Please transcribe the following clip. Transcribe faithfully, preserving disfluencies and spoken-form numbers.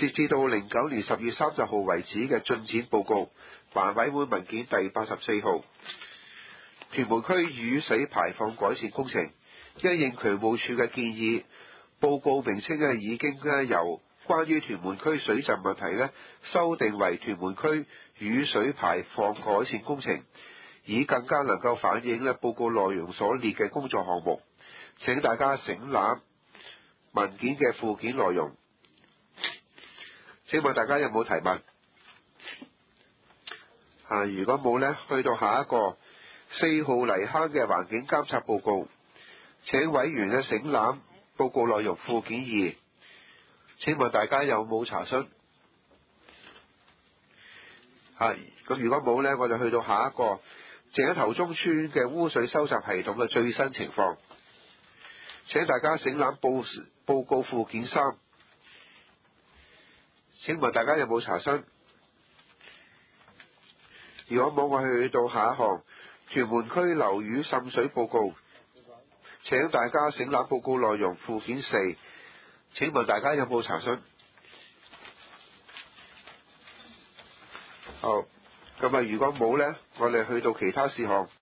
截至到零九年十月三十號為止嘅進展報告，環委會文件第八十四號，屯門區雨水排放改善工程，因應渠務署嘅建議，報告名稱咧已經咧由關於屯門區水浸問題咧修訂為屯門區雨水排放改善工程，以更加能夠反映咧報告內容所列嘅工作項目。請大家省覽文件嘅附件內容。請問大家有冇提問？啊，如果冇呢，去到下一個四號泥坑嘅環境監察報告，請委員咧省覽報告內容附件二。請問大家有冇查詢？啊，咁如果冇呢，我就去到下一個井頭中村嘅污水收集系統嘅最新情況。請大家省覽報報告附件三。請問大家有冇查詢？如果冇，我去到下一項屯門區樓宇滲水報告。請大家省覽報告內容附件四。請問大家有冇查詢？好，咁啊，如果冇呢，我哋去到其他事項。